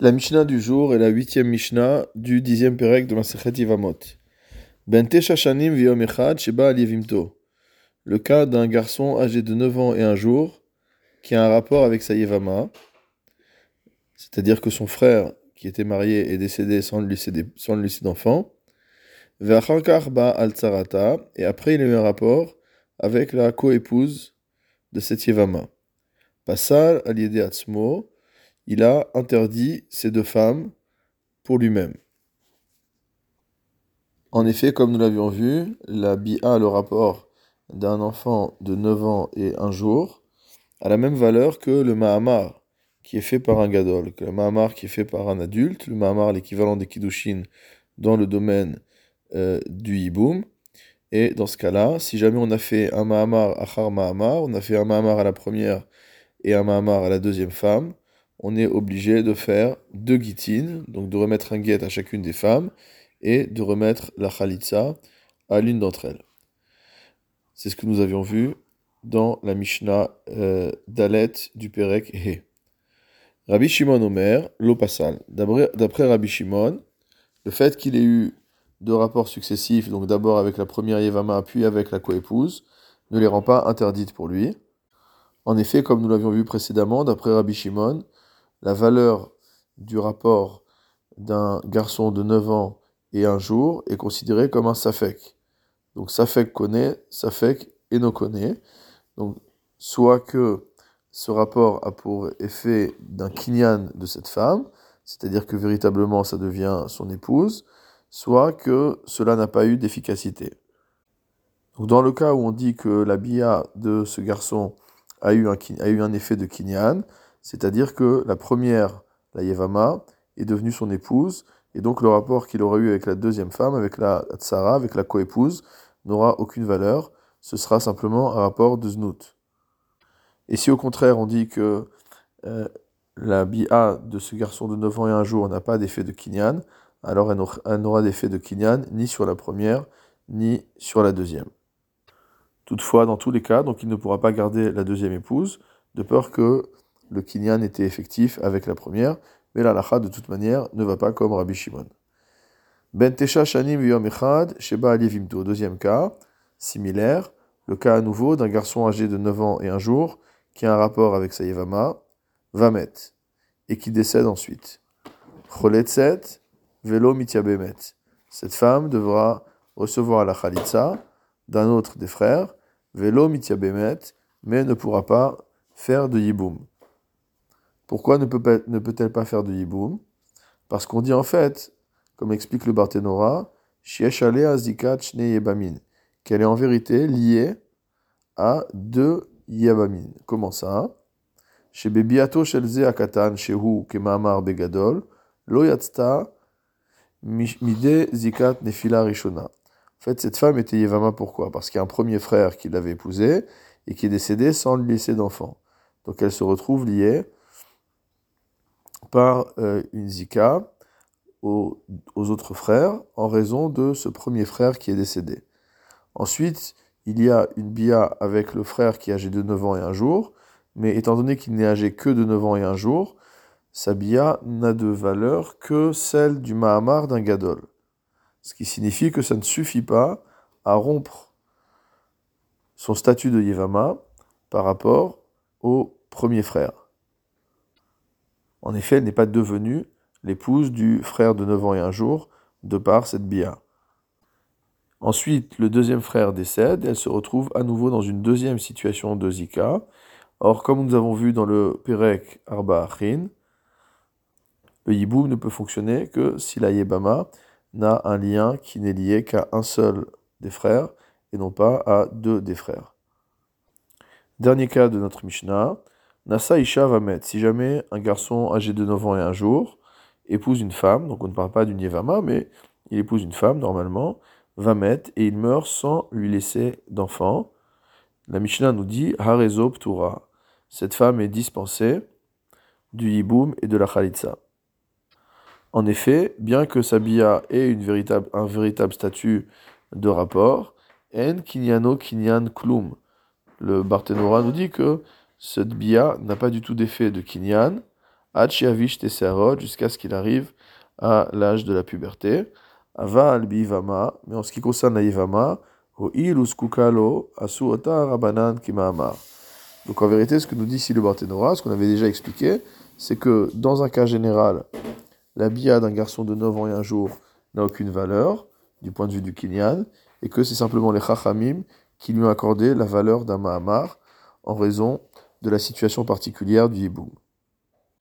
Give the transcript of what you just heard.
La Mishnah du jour est la 8e Mishnah du 10e Pérec de Masechet Yevamot. Ben tesha shanim v'yom echad sheba al yevimto. Le cas d'un garçon âgé de 9 ans et un jour qui a un rapport avec sa Yevama, c'est-à-dire que son frère qui était marié est décédé sans lui laisser d'enfant. Ve'achar kach ba al tzarata, et après il a eu un rapport avec la coépouse de cette Yevama. Passal al yede atzmo, il a interdit ces deux femmes pour lui-même. En effet, comme nous l'avions vu, la bi'a, le rapport d'un enfant de 9 ans et un jour, a la même valeur que le mahamar qui est fait par un gadol, que le mahamar qui est fait par un adulte, le mahamar l'équivalent des kiddushin dans le domaine du hiboum. Et dans ce cas-là, si jamais on a fait un mahamar achar mahamar, on a fait un mahamar à la première et un mahamar à la deuxième femme, on est obligé de faire deux guitines, donc de remettre un guet à chacune des femmes, et de remettre la khalitsa à l'une d'entre elles. C'est ce que nous avions vu dans la Mishnah Dalet du Perek He. Rabbi Shimon Omer, lo pasal. D'après Rabbi Shimon, le fait qu'il ait eu deux rapports successifs, donc d'abord avec la première Yevama, puis avec la coépouse, ne les rend pas interdites pour lui. En effet, comme nous l'avions vu précédemment, d'après Rabbi Shimon, la valeur du rapport d'un garçon de 9 ans et un jour est considérée comme un safek. Donc safek connaît, safek eno connaît. Donc soit que ce rapport a pour effet d'un kinyan de cette femme, c'est-à-dire que véritablement ça devient son épouse, soit que cela n'a pas eu d'efficacité. Donc dans le cas où on dit que la bia de ce garçon a eu un effet de kinyan, c'est-à-dire que la première, la Yevama, est devenue son épouse, et donc le rapport qu'il aura eu avec la deuxième femme, avec la Tsara, avec la coépouse, n'aura aucune valeur, ce sera simplement un rapport de znout. Et si au contraire on dit que la bia de ce garçon de 9 ans et un jour n'a pas d'effet de kinyan, alors elle n'aura d'effet de kinyan ni sur la première, ni sur la deuxième. Toutefois, dans tous les cas, donc il ne pourra pas garder la deuxième épouse, de peur que le kinyan était effectif avec la première, mais la lacha, de toute manière, ne va pas comme Rabbi Shimon. Ben tesha shanim v'yom echad sheba al yevimto. Deuxième cas, similaire, le cas à nouveau d'un garçon âgé de 9 ans et un jour, qui a un rapport avec sa yevama, vamet, et qui décède ensuite. Choletzet velo mityabemet. Cette femme devra recevoir la khalitsa d'un autre des frères, velo mityabemet, mais ne pourra pas faire de yiboum. Pourquoi ne peut-elle pas faire de yiboum? Parce qu'on dit en fait, comme explique le Barthénora, sheyesh alea zikat shne yebamin, qu'elle est en vérité liée à deux yebamin. Comment ça? Chez bebiato shelze akatan shehu kemamar begadol, lo yatzta mide zikat nefila rishona. En fait, cette femme était Yevama pourquoi? Parce qu'il y a un premier frère qui l'avait épousée et qui est décédé sans lui laisser d'enfant. Donc elle se retrouve liée par une zika aux autres frères en raison de ce premier frère qui est décédé. Ensuite, il y a une bia avec le frère qui est âgé de 9 ans et un jour, mais étant donné qu'il n'est âgé que de 9 ans et un jour, sa bia n'a de valeur que celle du mahamar d'un gadol. Ce qui signifie que ça ne suffit pas à rompre son statut de Yevama par rapport au premier frère. En effet, elle n'est pas devenue l'épouse du frère de 9 ans et un jour de par cette bia. Ensuite, le deuxième frère décède, elle se retrouve à nouveau dans une deuxième situation de zika. Or, comme nous avons vu dans le Perek Arba Achin, le yiboum ne peut fonctionner que si la Yebama n'a un lien qui n'est lié qu'à un seul des frères et non pas à deux des frères. Dernier cas de notre Mishnah, Nasa Isha va mettre, si jamais un garçon âgé de 9 ans et un jour épouse une femme, donc on ne parle pas d'une Yevama, mais il épouse une femme normalement, va mettre et il meurt sans lui laisser d'enfant. La Mishnah nous dit Harezo Ptura. Cette femme est dispensée du Yiboum et de la Khalitsa. En effet, bien que sa bia ait un véritable statut de rapport, En Kinyano Kinyan Klum. Le Barthénora nous dit que cette bia n'a pas du tout d'effet de Kinyan, Hachiavish Tesserot, jusqu'à ce qu'il arrive à l'âge de la puberté. Ava al Bivama, mais en ce qui concerne la Yivama, O ilus kukalo asuota rabanan kimaamar. Donc en vérité, ce que nous dit ici le Barthénora, ce qu'on avait déjà expliqué, c'est que dans un cas général, la bia d'un garçon de 9 ans et un jour n'a aucune valeur du point de vue du Kinyan, et que c'est simplement les Chachamim qui lui ont accordé la valeur d'un Mahamar en raison de la situation particulière du Yiboum.